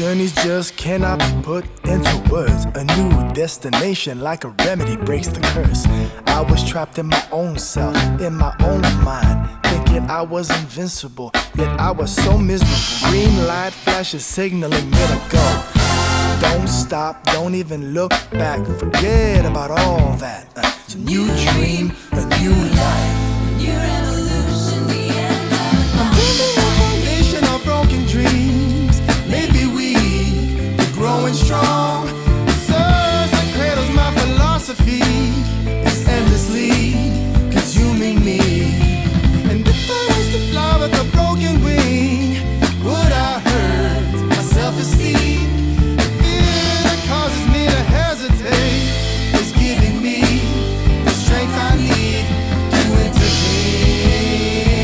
journeys just cannot be put into words. A new destination like a remedy breaks the curse. I was trapped in my own self, in my own mind, thinking I was invincible, yet I was so miserable. Green light flashes signaling me to go. Don't stop, don't even look back, forget about all that. It's a new dream, a new life. New revolution, the end of I'm building a foundation of broken dreams. Maybe we are growing strong. The surge that cradles my philosophy is endlessly consuming me. And if I was to fly with a broken wing, would I hurt my self-esteem? The fear that causes me to hesitate is giving me the strength I need to intervene.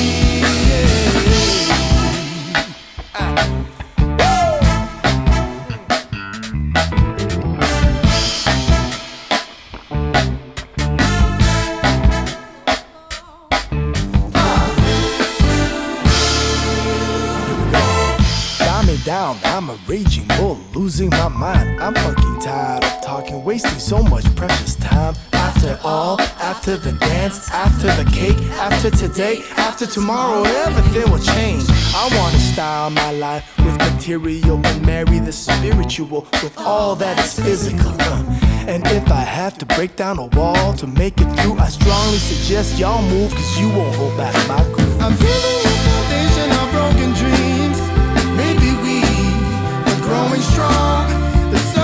Down, I'm a raging bull, losing my mind. I'm fucking tired of talking, wasting so much precious time. After all, after the dance, after the cake, after today, after tomorrow, everything will change. I wanna style my life with material and marry the spiritual with all that is physical. And if I have to break down a wall to make it through, I strongly suggest y'all move, cause you won't hold back my groove. I'm building a foundation of broken dreams. Maybe we are growing strong. The